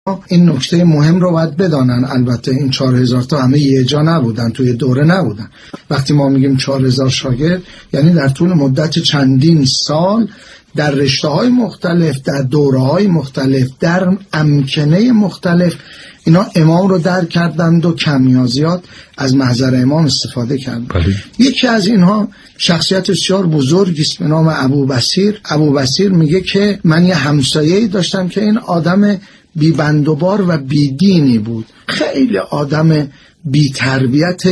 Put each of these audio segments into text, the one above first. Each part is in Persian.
این نکته مهم رو باید بدانن. البته این 4000 تا همه یه جا نبودن، توی دوره نبودن. وقتی ما میگیم 4000 شاگرد یعنی در طول مدت چندین سال در رشته‌های مختلف، در دوره‌های مختلف، در امکنه مختلف اینا امام رو درک کردند و کم یا زیاد از محضر امام استفاده کردند. یکی از اینها شخصیت بسیار بزرگی است به نام ابوبصیر. ابوبصیر میگه که من یه همسایه‌ای داشتم که این آدم بی بند و بار و بی دینی بود، خیلی آدم بی تربیت،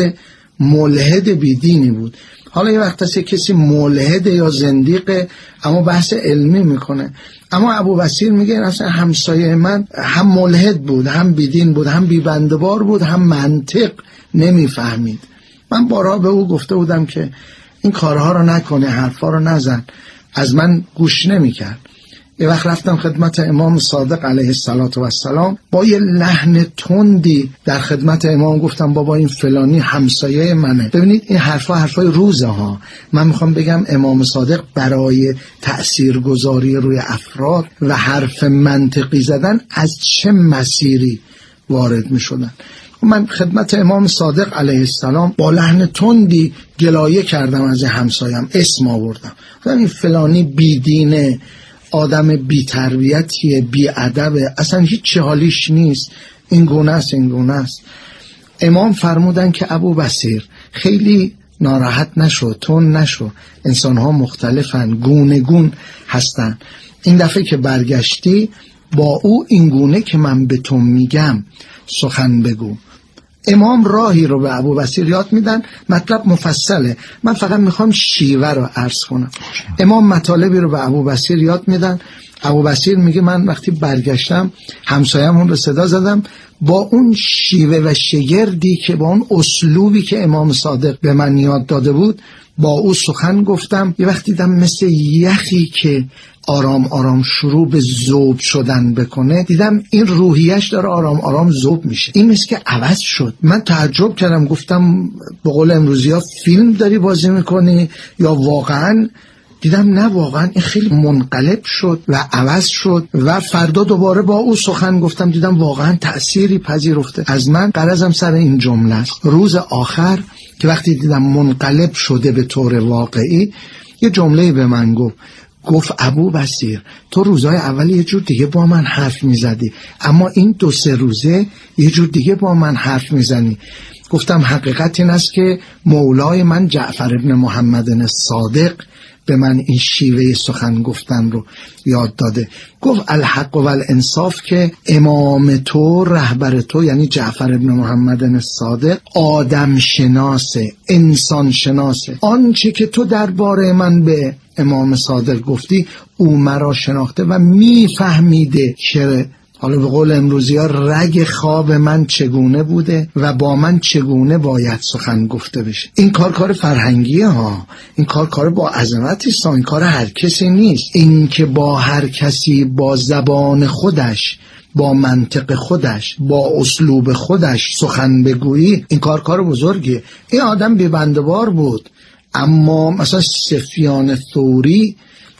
ملحد بی دینی بود. حالا یه وقت هست کسی ملحد یا زندیقه اما بحث علمی میکنه، اما ابوبصیر میگه اصلا همسایه من هم ملحد بود، هم بی دین بود، هم بی بند و بار بود، هم منطق نمیفهمید. من بارها به او گفته بودم که این کارها رو نکنه، حرفا رو نزن، از من گوش نمیکرد. یه وقت رفتم خدمت امام صادق علیه السلام با یه لحن تندی در خدمت امام گفتم بابا این فلانی همسایه منه. ببینید این حرفای روزه ها. من میخوام بگم امام صادق برای تأثیرگذاری روی افراد و حرف منطقی زدن از چه مسیری وارد میشدن. من خدمت امام صادق علیه السلام با لحن تندی گلایه کردم از همسایم، اسم آوردم، گفتم این فلانی بیدینه، آدم بی تربیتیه، بی ادبه، اصلا هیچ حالیش نیست، این گونه است، این گونه است. امام فرمودن که ابوبصیر خیلی ناراحت نشو، تون نشو، انسان ها مختلفن، گونه گون هستن. این دفعه که برگشتی با او این گونه که من به تو میگم سخن بگو. امام راهی رو به ابوبصیر یاد میدن، مطلب مفصله، من فقط میخوام شیوه رو عرض کنم. امام مطالبی رو به ابوبصیر یاد میدن. ابوبصیر میگه من وقتی برگشتم همسایه‌مون رو صدا زدم، با اون شیوه و شگردی که با اون اسلوبی که امام صادق به من یاد داده بود با او سخن گفتم. یه وقتی دیدم مثل یخی که آرام آرام شروع به ذوب شدن بکنه، دیدم این روحیش داره آرام آرام ذوب میشه، این مثل که عوض شد. من تعجب کردم، گفتم به قول امروزی ها فیلم داری بازی میکنی یا واقعا؟ دیدم نه، واقعا این خیلی منقلب شد و عوض شد. و فردا دوباره با او سخن گفتم، دیدم واقعا تأثیری پذیرفته از من. غرضم سر این جمله است. روز آخر که وقتی دیدم منقلب شده به طور واقعی، یه جمله به من گفت ابوبصیر تو روزهای اول یه جور دیگه با من حرف میزدی، اما این 2-3 روزه یه جور دیگه با من حرف میزنی. گفتم حقیقت این است که مولای من جعفر ابن محمد الصادق به من این شیوه سخن گفتن رو یاد داده. گفت الحق و الانصاف که امام تو، رهبر تو یعنی جعفر ابن محمد الصادق آدم شناسه، انسان شناسه. آنچه که تو درباره من به امام صادق گفتی او مرا شناخته و میفهمیده که حالا به قول امروزی ها رگ خواب من چگونه بوده و با من چگونه باید سخن گفته بشه. این کار فرهنگیه ها، این کار با عظمتی است، این کار هر کسی نیست. این که با هر کسی با زبان خودش، با منطق خودش، با اسلوب خودش سخن بگویی، این کار بزرگیه. این آدم بی‌بنده‌بار بود، اما مثلا سفیان ثوری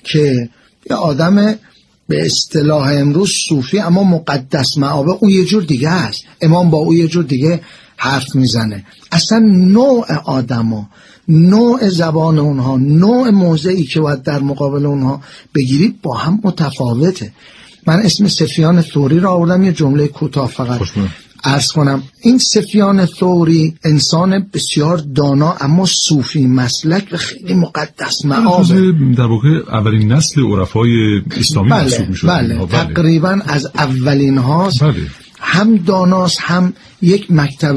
که یه آدم به اصطلاح امروز صوفی اما مقدس مآبه، اون یه جور دیگه است. امام با اون یه جور دیگه حرف میزنه. اصلا نوع آدما، نوع زبان اونها، نوع موضعی که باید در مقابل اونها بگیرید با هم متفاوته. من اسم سفیان ثوری را آوردم، یه جمله کوتاه فقط عرض کنم. این سفیان ثوری انسان بسیار دانا اما صوفی مسلک و خیلی مقدس مآبه. در واقع اولین نسل عرفای اسلامی محسوب میشد. بله. تقریبا از اولین هاست. بله. هم داناست، هم یک مکتب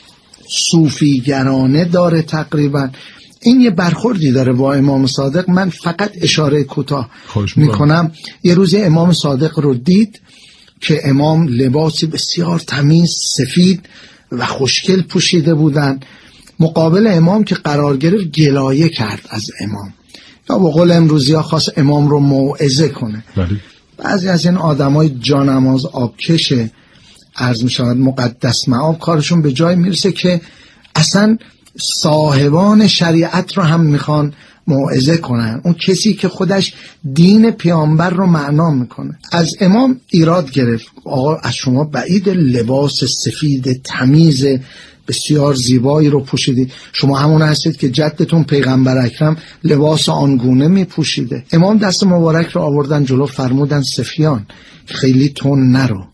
صوفی گرانه داره تقریبا. این یه برخوردی داره با امام صادق. من فقط اشاره کوتاه میکنم. یه روز امام صادق رو دید که امام لباسی بسیار تمیز، سفید و خوشگل پوشیده بودن. مقابل امام که قرار گرفت گلایه کرد از امام، یا به قول امروزی ها خواست امام رو موعظه کنه. بعضی از این آدمای جانماز آبکشه، عرض می شود مقدس مآب، کارشون به جای میرسه که اصلا صاحبان شریعت رو هم میخوان موعظه کنن، اون کسی که خودش دین پیامبر رو معنا میکنه. از امام ایراد گرفت، آقا از شما بعید لباس سفید تمیز بسیار زیبایی رو پوشیدید، شما همون هستید که جدتون پیغمبر اکرم لباس آنگونه می پوشیده. امام دست مبارک رو آوردن جلو، فرمودن سفیان خیلی تون نرو،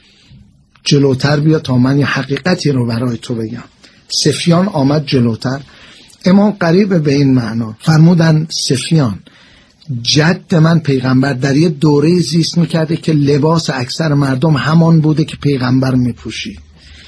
جلوتر بیا تا من یه حقیقتی رو برای تو بگم. سفیان آمد جلوتر، امام قریب به این معنا فرمودن سفیان جد من پیغمبر در یه دوره زیست میکرده که لباس اکثر مردم همان بوده که پیغمبر میپوشید،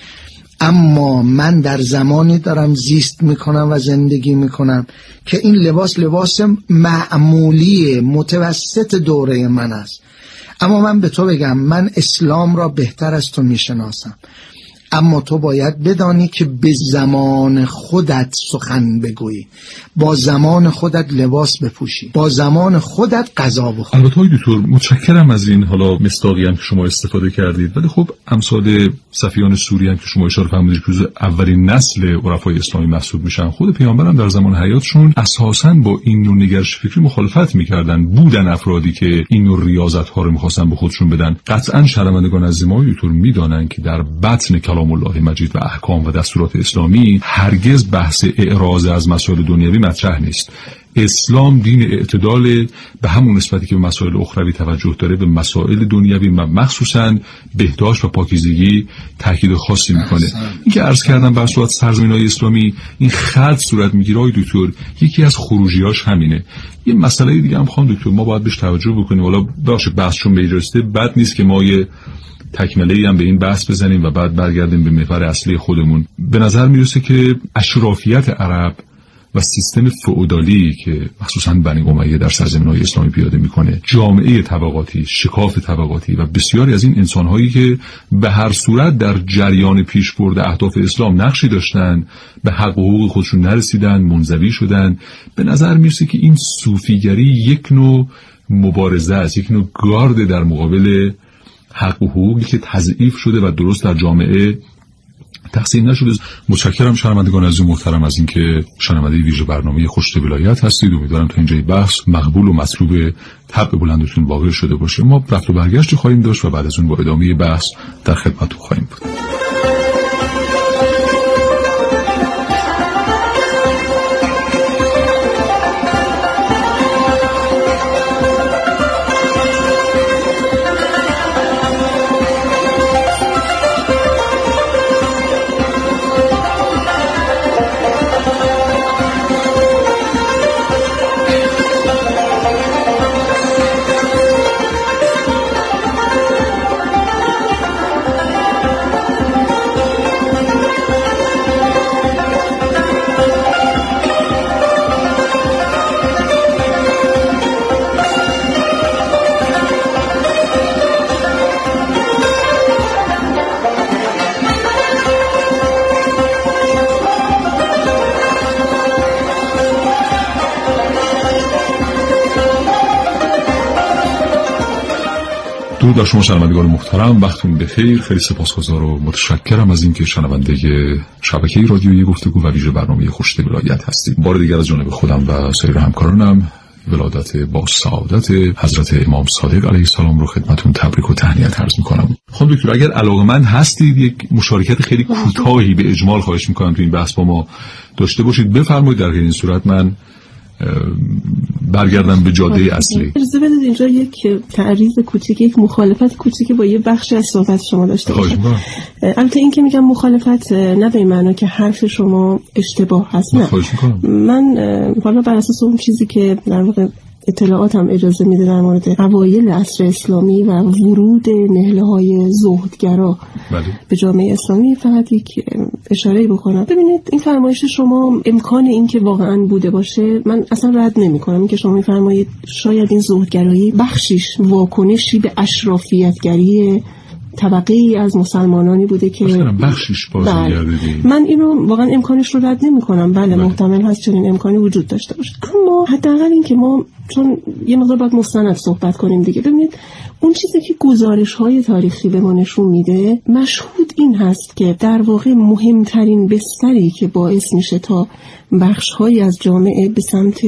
اما من در زمانی دارم زیست میکنم و زندگی میکنم که این لباس معمولی متوسط دوره من است. اما من به تو بگم من اسلام را بهتر از تو میشناسم، اما تو باید بدانی که به زمان خودت سخن بگویی، با زمان خودت لباس بپوشی، با زمان خودت غذا بخوری. البته های دکتر متشکرم از این حالا مصداقی هم که شما استفاده کردید، ولی خب امثال صفیان سوری هم که شما اشاره فرمودید که اولین نسل عرفای اسلامی محسوب میشن، خود پیامبرم در زمان حیاتشون اساساً با این نوع نگرش فکری مخالفت میکردن. بودن افرادی که این نوع ریاضت ها رو میخواستن به خودشون بدن. قطعاً شرمندگان از ما دکتر میدانن که در بطن کلام الله مجید و احکام و دستورات اسلامی هرگز بحث اعراض از مسائل دنیوی مطرح نیست. اسلام دین اعتدال، به همون نسبتی که به مسائل اخروی توجه داره به مسائل دنیوی و مخصوصاً بهداشت و پاکیزگی تاکید خاصی میکنه. این که عرض کردم بر صورت سرزمین‌های اسلامی این خلط صورت میگیره های دکتر، یکی از خروجیاش همینه. یه مسئله دیگه هم خانم دکتر ما باید بهش توجه بکنیم، والا باشه بحثشون به اینجاست، بد نیست که ما یه تکمله‌ای هم به این بحث بزنیم و بعد برگردیم به محور اصلی خودمون. به نظر میرسه که اشرافیت عرب و سیستم فئودالی که مخصوصاً بنی امیه در سرزمین‌های اسلامی پیاده میکنه، جامعه طبقاتی، شکاف طبقاتی و بسیاری از این انسان‌هایی که به هر صورت در جریان پیشبرد اهداف اسلام نقشی داشتن، به حق و حقوق خودشون نرسیدن، منزوی شدن. به نظر میرسه که این صوفیگری یک نوع مبارزه است، یک نوع گارد در مقابل حق و حقوقی که تضعیف شده و درست در جامعه تقسیم نشده. متشکرم شنوندگان عزیز محترم از اینکه شنونده ویژه برنامه خوشت ولایت هستید. امیدوارم تا اینجای بحث مقبول و مطلوب طبع بلندتون واقع شده باشه. ما رفت و برگشت خواهیم داشت و بعد از اون با ادامه بحث در خدمتتون خواهیم بود. درود بر شما شنوندگان محترم، وقتتون بخیر. خیلی سپاسگزار و متشکرم از اینکه شنونده شبکه رادیویی گفتگو و ویژه برنامه خوشت ولایت هستید. بار دیگر از جانب خودم و سایر همکارانم ولادت با سعادت حضرت امام صادق علیه السلام رو خدمتتون تبریک و تهنیت عرض می‌کنم. خانم دکتر اگر علاقه‌مند هستید یک مشارکت خیلی کوتاهی به اجمال خواهش می‌کنم تو این بحث با ما داشته باشید، بفرمایید. در این صورت من برگردم به جاده اصلی. اجازه بدید اینجا یک تعریض کوچیک، یک مخالفت کوچیک با یه بخش از صحبت شما داشته باشم. البته این که میگم مخالفت نه به معنی که حرف شما اشتباه هست، نه. من حالا بر اساس اون چیزی که در واقع اطلاعاتم اجازه میده در مورد اوایل عصر اسلامی و ورود نهله‌های زهدگرا به جامعه اسلامی فقط یک اشاره‌ای بکنم. ببینید این فرمایش شما امکان این که واقعا بوده باشه من اصلا رد نمی‌کنم. این که شما می‌فرمایید شاید این زهدگرایی بخشیش واکنشی به اشرافیتگری طبقه ای از مسلمانانی بوده که بخشش بازگرده. من این رو واقعا امکانش رو رد نمی‌کنم. بله محتمل هست چنین امکانی وجود داشته باشه، اما حداقل این که ما چون یه مقدار باید مستند صحبت کنیم دیگه. ببینید اون چیزی که گزارش‌های تاریخی به ما نشون میده مشهود این هست که در واقع مهمترین بستری که باعث میشه تا بخش‌هایی از جامعه به سمت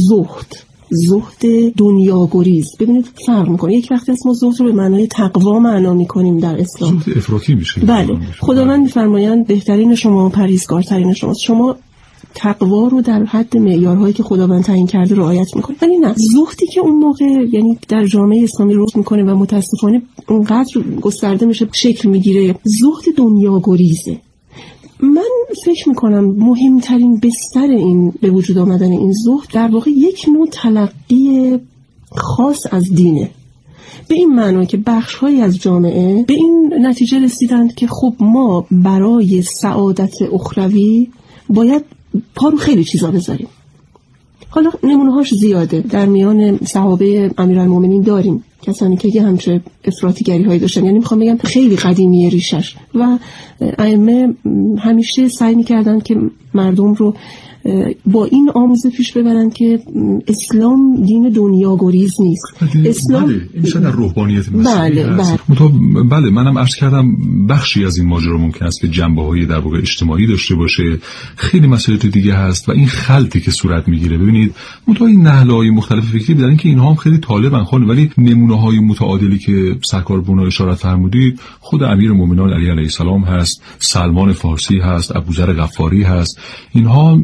زهد دنیاگریز، ببینید فرق میکنه. یک وقتی است ما زهد رو به معنای تقوا معنا میکنیم در اسلام، زهد افراطی میشه. بله خداوند میفرمایند بهترین شما پرهیزگارترین شماست. شما تقوا رو در حد معیارهایی که خداوند تعیین کرده رعایت میکنید. ولی نه، زهدی که اون موقع یعنی در جامعه اسلامی رشد میکنه و متاسفانه اونقدر گسترده میشه شکل میگیره، زهد دنیاگریزه. من فکر میکنم مهمترین بستر این به وجود آمدن این زهد در واقع یک نوع تلقی خاص از دینه، به این معنی که بخش‌هایی از جامعه به این نتیجه رسیدند که خب ما برای سعادت اخروی باید پا رو خیلی چیزا بذاریم. حالا نمونه‌هاش زیاده، در میان صحابه امیرالمومنین داریم کسانی که یه همچه افراطیگری هایی داشتن، یعنی میخوام بگم خیلی قدیمی ریشش، و ائمه همیشه سعی میکردن که مردم رو با این آموزه پیش ببرن که اسلام دین دنیاگریز نیست. اسلام این میشه در روحانیت مسیحی هست. بله منم عرض کردم بخشی از این ماجرا ممکن است که جنبه‌های در واقع اجتماعی داشته باشه، خیلی مسائل دیگه هست و این خلطی که صورت میگیره. ببینید این نهل‌های مختلف فکری بدن که اینها هم خیلی طالبن خون، ولی نمونه‌های متعادلی که سرکار بونا اشارت فرمودید خود امیرالمومنین علی علیه السلام هست، سلمان فارسی هست، ابوذر غفاری هست. اینها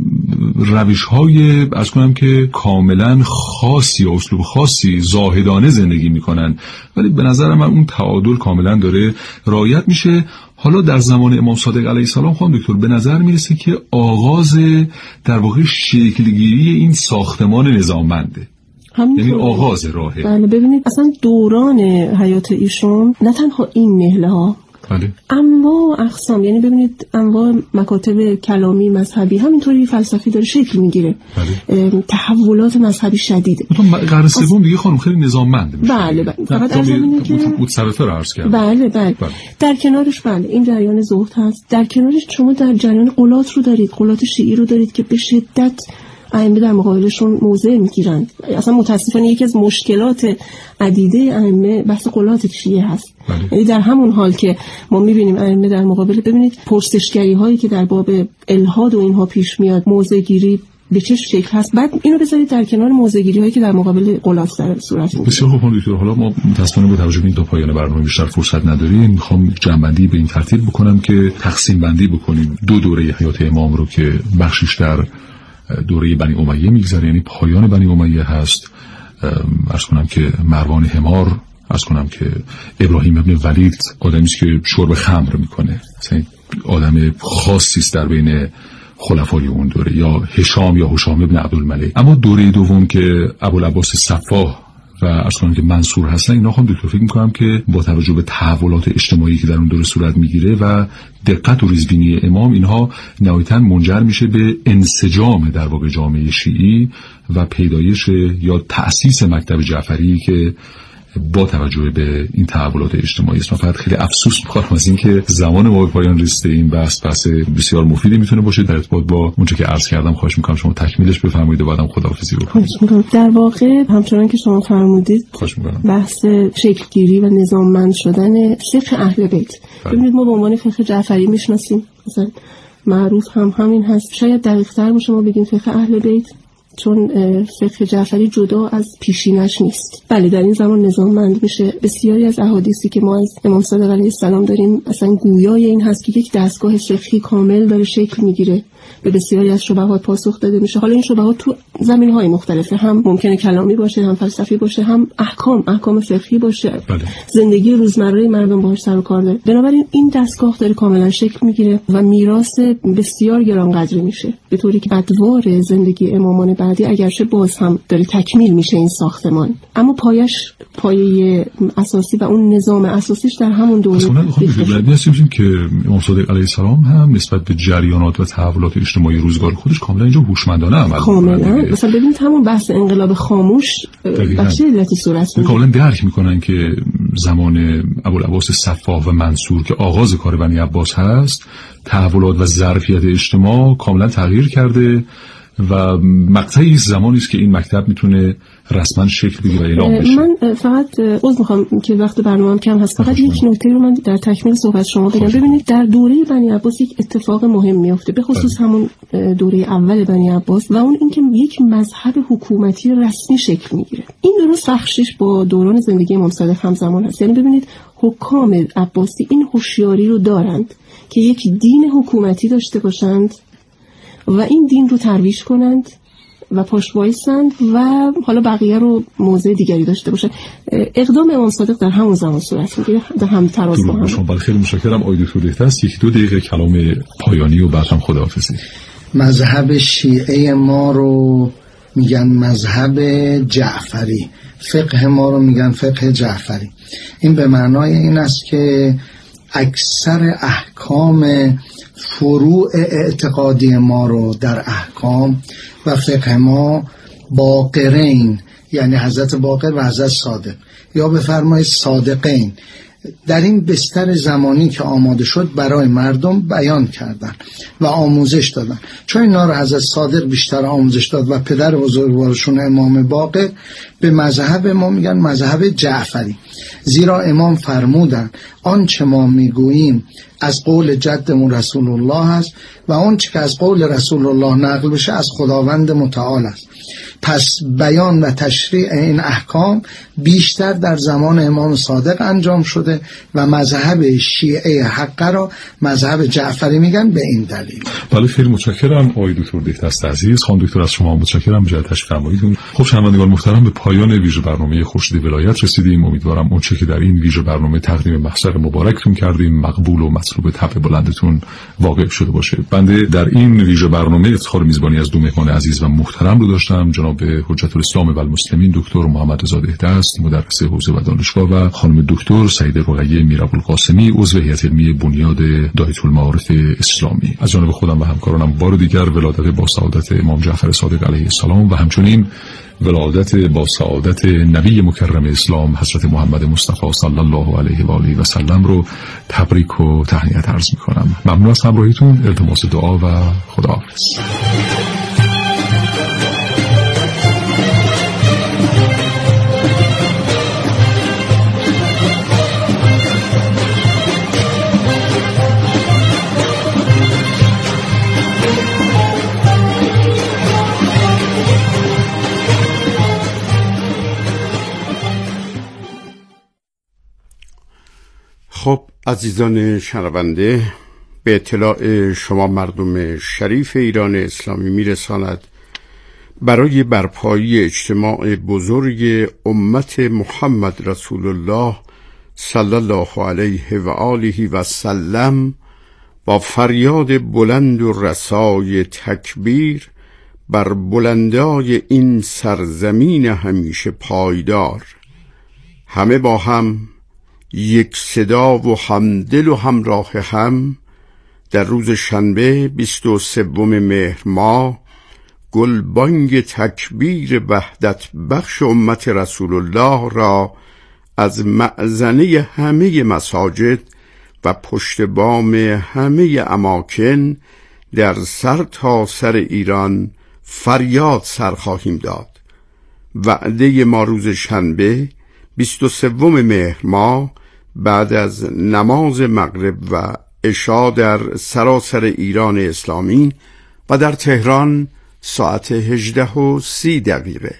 روش‌های از کنم که کاملا خاصی، اسلوب خاصی، زاهدانه زندگی میکنن، ولی به نظر من اون تعادل کاملا داره رعایت میشه. حالا در زمان امام صادق علیه السلام خانم دکتر به نظر میرسه که آغاز در واقع شکلگیری این ساختمان نظاممنده، یعنی آغاز راهه. بله ببینید اصلا دوران حیات ایشون نه تنها این نهله ها، بله، انواع اقسام، یعنی ببینید انواع مکاتب کلامی مذهبی همینطوری فلسفی داره شکل میگیره. بله. تحولات مذهبی شدیده. قرن سوم دیگه خانم خیلی نظاممنده میشه. بله فقط از اینه که متصرفه رو عرض کردم. بله. در کنارش این جریان زهد هست، در کنارش شما در جریان قلات رو دارید، قلات شیعی رو دارید که به شدت ائمه در مقابلشون موضع میگیرند. اصلا متاسفانه یکی از مشکلات عدیده ائمه بحث قلات شیعه هست. یعنی در همون حال که ما میبینیم ائمه در مقابل، ببینید پرسشگری هایی که در باب الحاد و اینها پیش میاد، موضع گیری به چه شکل هست، بعد اینو بذارید در کنار موضع گیری هایی که در مقابل قلات در صورت میگیره. بسیار خوب دکتر، حالا ما متأسفانه با توجه به این تا پایان برنامه بیشتر فرصت نداریم. میخوام جمع‌بندی به این ترتیب بکنم که تقسیم بندی بکنیم دو دوره حیات امام رو که بخشش در دوره بنی امیه میگذره، یعنی پایان بنی امیه هست. عرض کنم که مروان حمار، عرض کنم که ابراهیم ابن ولید آدمی است که شرب خمر میکنه، مثلا آدم خاصی است در بین خلفای اون دوره، یا هشام ابن عبدالملک. اما دوره دوم که ابوالعباس صفاح و عرض کنم که منصور هستن، اینا هم دکتر فکر میکنم که با توجه به تحولات اجتماعی که در اون دوره صورت میگیره و دقت و ریزبینی امام، اینها نهایتاً منجر میشه به انسجام در واقع جامعه شیعی و پیدایش یا تأسیس مکتب جعفری که با توجه به این تحولات اجتماعی است. من فقط خیلی افسوس می‌خوام از اینکه زمان ما به پایان رسیده. این بحث بسیار مفیدی میتونه باشه. در ارتباط با اونچه که عرض کردم خواهش می‌کنم شما تکمیلش بفرمایید و بعدم خداحافظی بکنید. در واقع همچنان که شما فرمودید بحث شکلگیری و نظاممند شدن فقه اهل بیت، ببینید ما به عنوان فقه جعفری میشناسیم، مثلا معروف هم همین هست. شاید دقیق‌تر باشه ما بگیم فقه اهل بیت، چون فقه جعفری جدا از پیشینش نیست. بله در این زمان نظاممند میشه. بسیاری از احادیثی که ما از امام صادق علیه السلام داریم اصلا گویای این هست که یک دستگاه فقهی کامل داره شکل میگیره، به بسیاری از شبهات پاسخ داده میشه. حالا این شبهات تو زمینهای مختلفه، هم ممکنه کلامی باشه، هم فلسفی باشه، هم احکام فقهی باشه. بله. زندگی روزمره مردم باهاش سر و کار داره. بنابراین این دستگاه داره کاملا شکل میگیره و میراث بسیار گرانقدری میشه، به طوری که ادوار زندگی امامان بعدی اگرچه باز هم داره تکمیل میشه این ساختمان، اما پایه اساسی و اون نظام اساسیش در همون دوره می‌رسیم که امام صادق علیه السلام هم نسبت به جریانات و تحولات ارتباطات اجتماعی روزگار خودش کاملا اینجا هوشمندانه عمل می‌کنه. مثلا ببینید همون بحث انقلاب خاموش بچه علتی صورت می‌گیره. کاملا درک می‌کنن که زمان ابوالعباس صفاح و منصور که آغاز کار بنی عباس هست، تحولات و ظرفیت اجتماع کاملا تغییر کرده و مقطعی زمانی است که این مکتب میتونه رسما شکل بگیره و اعلام بشه. من فقط عذر میخوام که وقت برنامه‌ام کم هست، فقط یک نکته رو من در تکمیل صحبت شما بگم. ببینید در دوره بنی عباس یک اتفاق مهم میفته، به خصوص همون دوره اول بنی عباس، و اون اینکه یک مذهب حکومتی رسمی شکل میگیره. این درست بخشش با دوران زندگی امام صادق همزمان هست. یعنی ببینید حکام عباسی این هوشیاری رو دارند که یک دین حکومتی داشته باشند و این دین رو ترویج کنند و پشت وایسند و حالا بقیه رو موضع دیگری داشته باشند. اقدام امام صادق در همون زمان صورت میگیره، در هم تراز با هم. شما خیلی متشکرم آقای دکتر دهتست. 1-2 دقیقه کلام پایانی و بعد هم خداحافظی. مذهب شیعه ما رو میگن مذهب جعفری، فقه ما رو میگن فقه جعفری. این به معنای این است که اکثر احکام فروع اعتقادی ما رو در احکام و فقه ما باقرین، یعنی حضرت باقر و حضرت صادق، یا بفرمایید صادقین، در این بستر زمانی که آماده شد برای مردم بیان کردن و آموزش دادن. چون اینا رو حضرت صادق بیشتر آموزش داد و پدر بزرگوارشون امام باقر، به مذهب ما میگن مذهب جعفری. زیرا امام فرمودن آنچه ما میگوییم از قول جدمون رسول الله است و آنچه که از قول رسول الله نقل بشه از خداوند متعال است. پس بیان و تشریع این احکام بیشتر در زمان امام صادق انجام شده و مذهب شیعه حقه را مذهب جعفری میگن به این دلیل. بله خیلی متشکرم آقای دکتر دهتست عزیز. خانم دکتر از شما متشکرم جهت تشریف فرماییتون. خب شنوندگان محترم، به پایان ویژه برنامه خورشید ولایت رسیدیم. امیدوارم اون چه که در این ویژه برنامه تقدیم محضر مبارکتون کردیم مقبول و مطلوب طبع بلندتون واقع شده باشه. بنده در این ویژه برنامه افتخار میزبانی از 2 مهمان عزیز و محترم رو داشتم، جناب حجت الاسلام و المسلمین دکتر محمد رضا دهتست مدرس حوزه و دانشگاه و خانم دکتر سعیده رقیه میرابوالقاسمی عضو هیئت علمی بنیاد دایره المعارف اسلامی. از جانب خودم و همکارانم بار دیگر ولادت با سعادت امام جعفر صادق علیه السلام و همچنین ولادت با سعادت نبی مکرم اسلام حضرت محمد مصطفی صلی الله علیه و آله و سلم رو تبریک و تهنیت عرض می‌کنم. ممنون از همراهیتون. التماس دعا و خداحافظ. خب عزیزان شنونده، به اطلاع شما مردم شریف ایران اسلامی میرساند برای برپایی اجتماع بزرگ امت محمد رسول الله صلی الله علیه و آله و سلم با فریاد بلند و رسای تکبیر بر بلندای این سرزمین همیشه پایدار، همه با هم یک صدا و همدل و همراه هم در روز شنبه 23 مهر ماه گلبانگ تکبیر وحدت بخش امت رسول الله را از مأذنه همه مساجد و پشت بام همه اماکن در سر تا سر ایران فریاد سر خواهیم داد. وعده ما روز شنبه 23 مهر ماه بعد از نماز مغرب و عشا در سراسر ایران اسلامی و در تهران ساعت 18:30.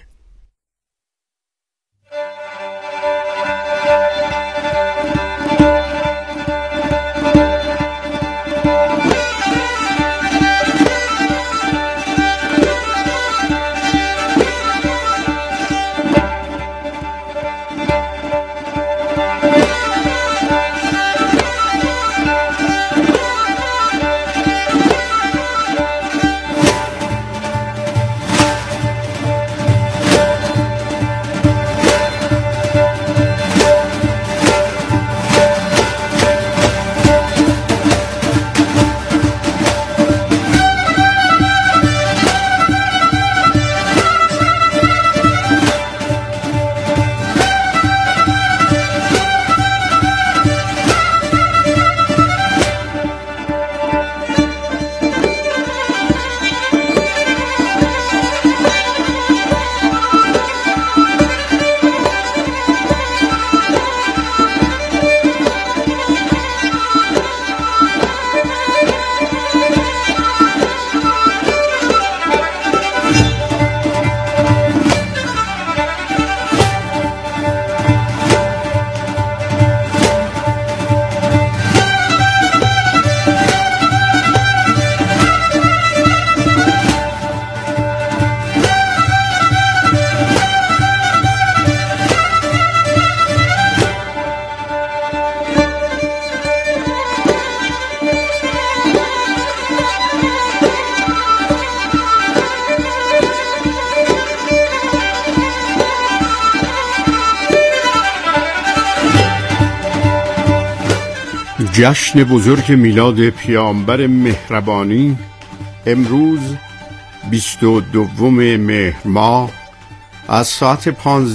جشن بزرگ میلاد پیامبر مهربانی امروز 22 مهر ماه از ساعت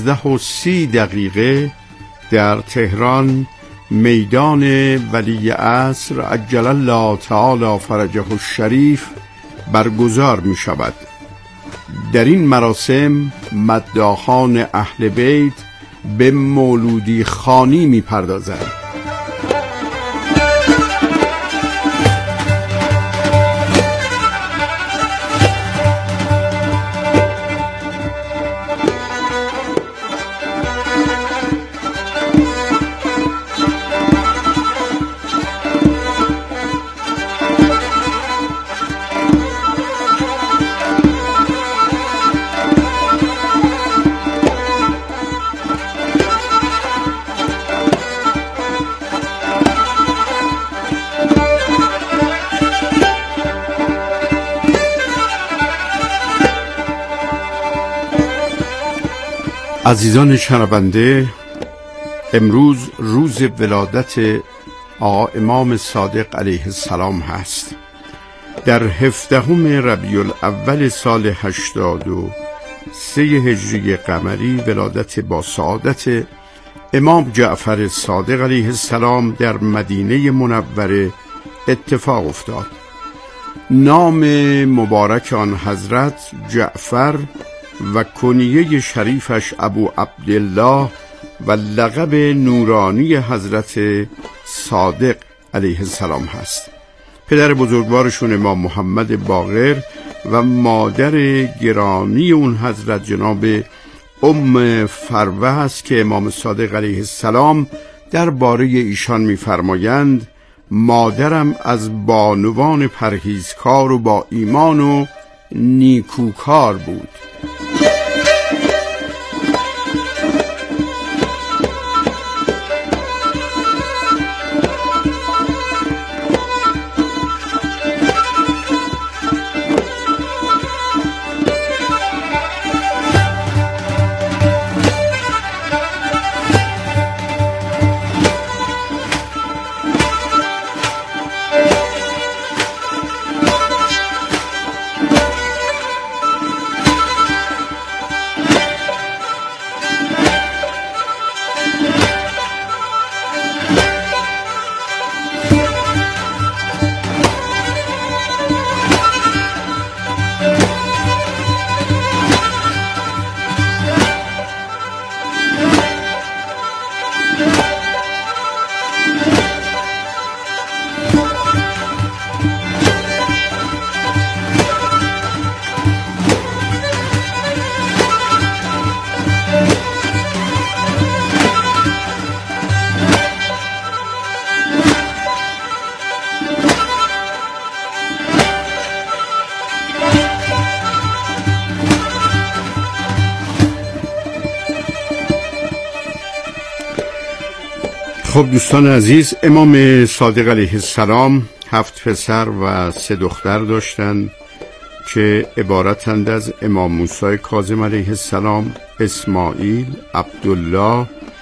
15:30 در تهران میدان ولی عصر عجل الله تعالی فرجه الشریف برگزار می شود. در این مراسم مداحان اهل بیت به مولودی خوانی می پردازند. عزیزان شنونده، امروز روز ولادت آقا امام صادق علیه السلام هست. در 17 ربیع الاول سال 83 هجری قمری ولادت با سعادت امام جعفر صادق علیه السلام در مدینه منوره اتفاق افتاد. نام مبارک آن حضرت جعفر و کنیه شریفش ابو عبدالله و لقب نورانی حضرت صادق علیه السلام هست. پدر بزرگوارشون امام محمد باقر و مادر گرامی اون حضرت جناب فروه است که امام صادق علیه السلام درباره ایشان می‌فرمایند مادرم از بانوان پرهیزکار و با ایمان و نیکوکار بود. خب دوستان عزیز، امام صادق علیه السلام 7 پسر و 3 دختر داشتند که عبارتند از امام موسی کاظم علیه السلام، اسماعیل، عبدالله،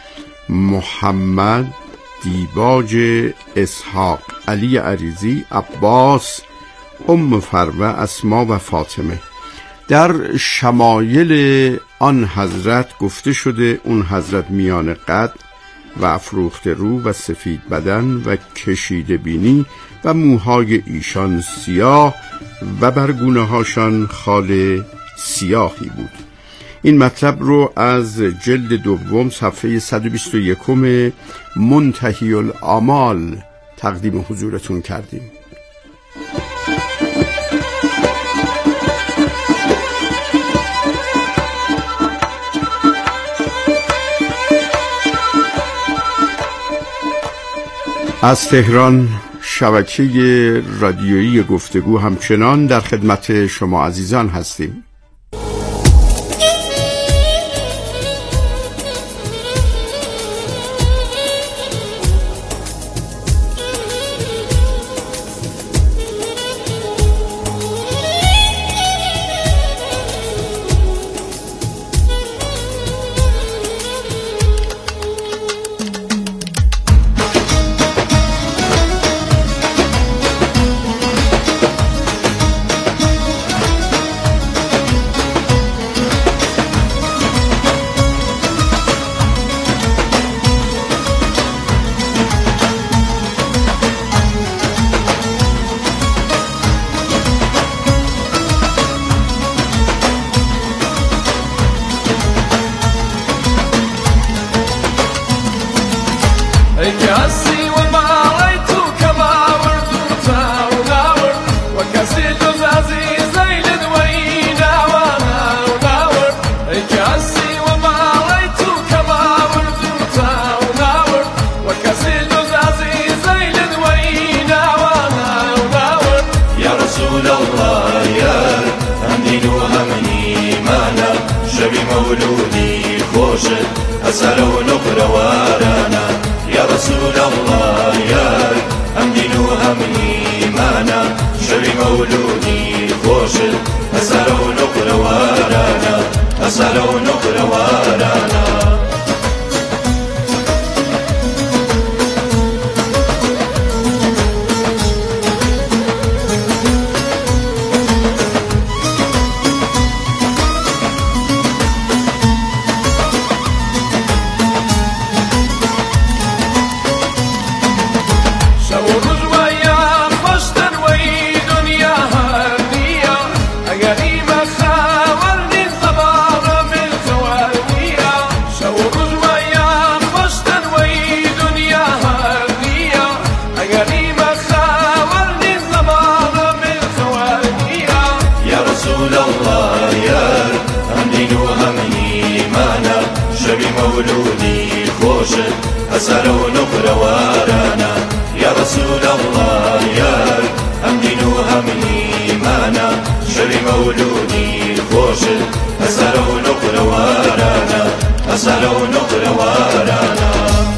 محمد، دیباج، اسحاق، علی عریضی، عباس، فروه، اسما و فاطمه. در شمایل آن حضرت گفته شده اون حضرت میان قد و افروخته رو و سفید بدن و کشیده بینی و موهای ایشان سیاه و بر گونه هاشان خال سیاهی بود. این مطلب رو از جلد 2 صفحه 121 منتهی الآمال تقدیم حضورتون کردیم. از تهران شبکه رادیویی گفتگو همچنان در خدمت شما عزیزان هستیم. أسألو نقر وارانا يا رسول الله يا أمدين وهم إيمانا شري مولودي خوشل أسألو نقر وارانا أسألو نقر وارانا مولودي خوشل أسألو نقر وارانا يا رسول الله يا أمدين وهم إيمانا شري مولودي خوشل أسألو نقر وارانا أسألو نقر وارانا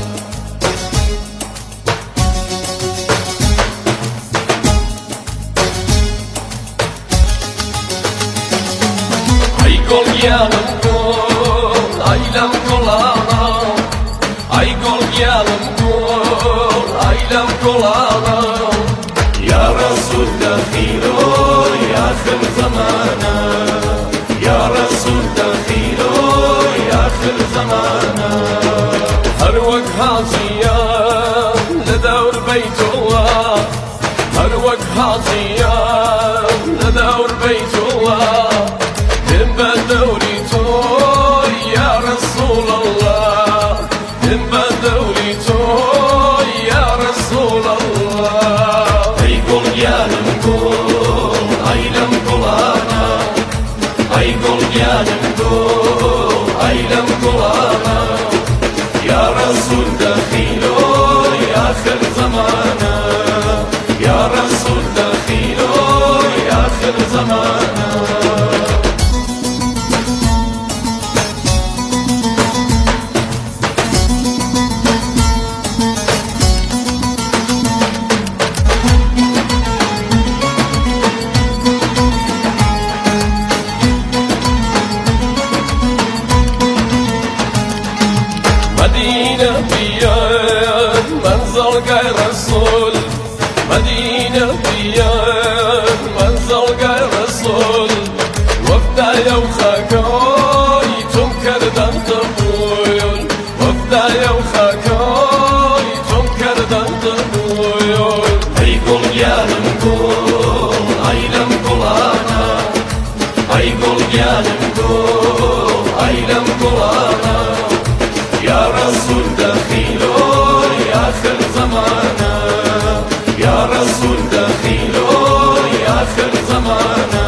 Aygol yanım kol, aylem kolana. Aygol yanım kol, aylem kolana. Ya Resul dakhilo, ya akhir zamana. Ya Resul dakhilo, ya akhir zamana. Her vak haziya, لدور بيت الله. Her vak haziya, لدور بيت الله. بدوري توي يا رسول الله بدوري توي يا رسول الله أيقول يا لمقول أي لمقول أنا أيقول يا لمقول أي لمقول أنا يا رسول دخيلو يا آخر زمانا يا رسول دخيلو يا آخر زمانا مدينة بيان منزل غير رسول مدينة بيان منزل غير رسول وفدا يو خاكاي تنكر دان تبويل وفدا يو خاكاي تنكر دان تبويل أيقول يا لمقول أي لمقول أنا أيقول يا لمقول أي لمقول أنا يا رسول دخيلو يا آخر زمانا يا رسول دخيلو يا آخر زمانا